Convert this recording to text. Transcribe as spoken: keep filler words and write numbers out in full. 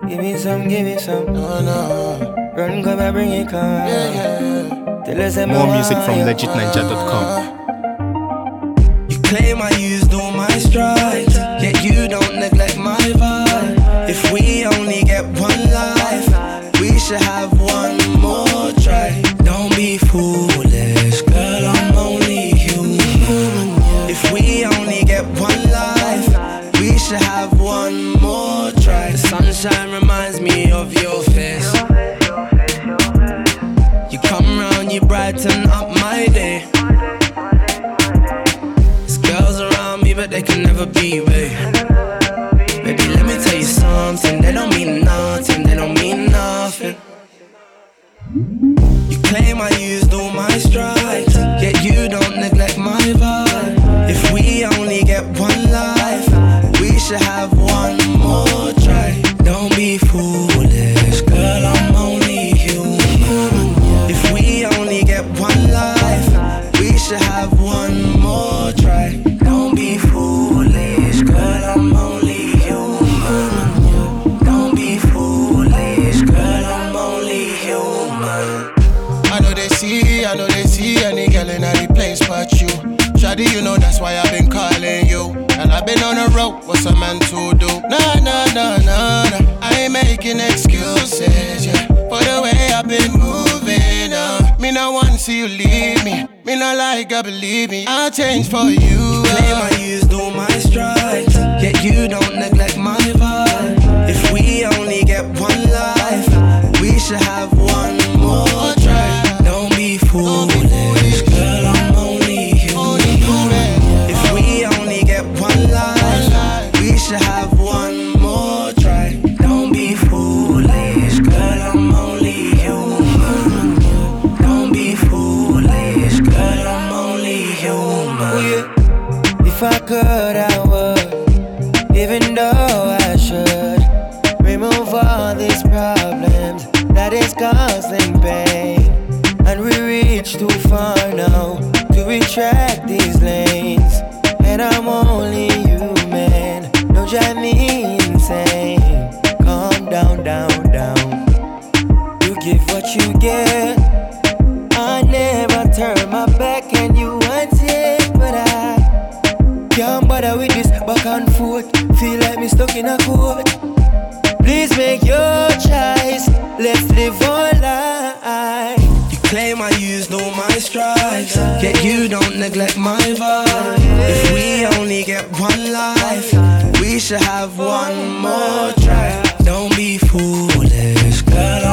Give me some, give me some. No, no. Run, come and bring it, come. Yeah, yeah. Tell us more music from legit ninja dot com. You claim I used all my strides, yet you don't neglect my vibe. If we only get one life, we should have one more try. Don't be foolish, girl, I'm only human. If we only get one life, we should have one more try. The sunshine reminds me of your face. You come round, you brighten up my day. There's girls around me, but they can never be, babe. Baby, let me tell you something. They don't mean nothing, they don't mean nothing. You claim I used all my strides, yet you don't neglect my vibe. If we only get one life, we should have one more try. Don't be foolish, girl, I'm only human. If we only get one life, we should have one more try. Don't be foolish, girl, I'm only human. Don't be foolish, girl, I'm only human. I know they see, I know they see any girl in any place but you. Shawty, you know that's why I've been calling you. And I've been on the road, what's a man to do? Nah, nah, nah, nah, nah. I ain't making excuses, yeah, for the way I've been moving, uh. Me not want to see you leave me. Me not like I believe me, I'll change for you, uh. Claim I used all my strides, yet you don't neglect my vibe. If we only get one life, we should have one more try. Don't be foolish, girl, I'm only human. If we only get one life, we should have one more try. Don't be foolish, girl, I'm only human. Don't be foolish, girl, I'm only human. If I could, I would, even though I should, remove all these problems that is causing pain. And we reach too far now to retract these lanes. And I'm only human, don't drive me insane. Calm down, down, down. You give what you get. I never turn my back and you want it, but I can't bother with this back and forth. Feel like me stuck in a court. Please make your choice, let's live our life. You claim I used all my strides, yet you don't neglect my vibe. If we only get one life, we should have one more try. Don't be foolish, girl,